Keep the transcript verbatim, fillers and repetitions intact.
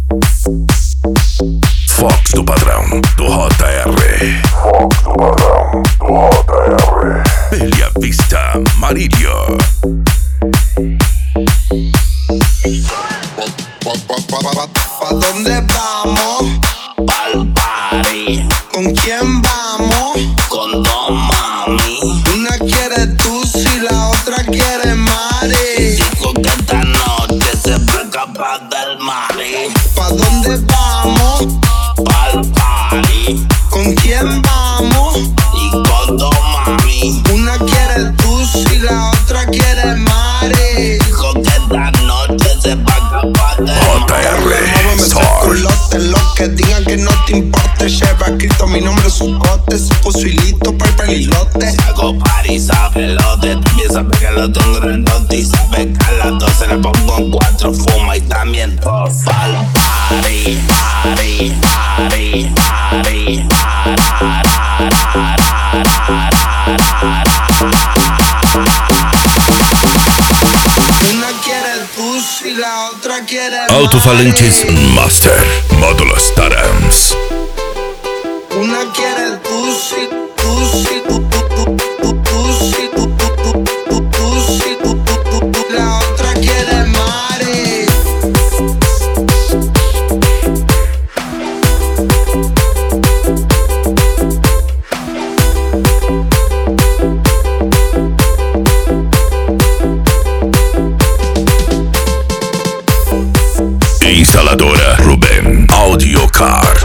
Fox do Padrão, do J R. Fox do Padrão, do J R. Bella Vista, Amarillo. Pa, pa, pa, pa, pa, ¿pa dónde vamos? Pa'l party. ¿Con quién vamos? Con dos mami. Una quiere Tusi, la otra quiere Mari. Dijo que esta noche se fue capaz del mari. ¿Pa dónde vamos? Pa'l party. ¿Con quién vamos? Y con dos mami. Una quiere Tusi, la otra quiere Mari. Dijo que esta noche se fue capaz del J mari. R Star. Culote, lo que digan que no te importe. Lleva escrito mi nombre en su cote. Se puso hilito para el pelilote. Hago party, sabe lo de también sabe que lo tengo grandote. Y sabe que a las doce le pongo en cuatro, fuma y también tos. Pa'l party, party, party, party, Una quiere Tusi, la otra quiere Alto-falantes Mari. Master Módulo Starams. Una quiere Tusi, Tusi, tu, tu, tu, tu, Tusi, tu, tu, tu, tu, Tusi, tu, tu, tu, tu. La otra quiere Mari. Instaladora Ruben Audio Car.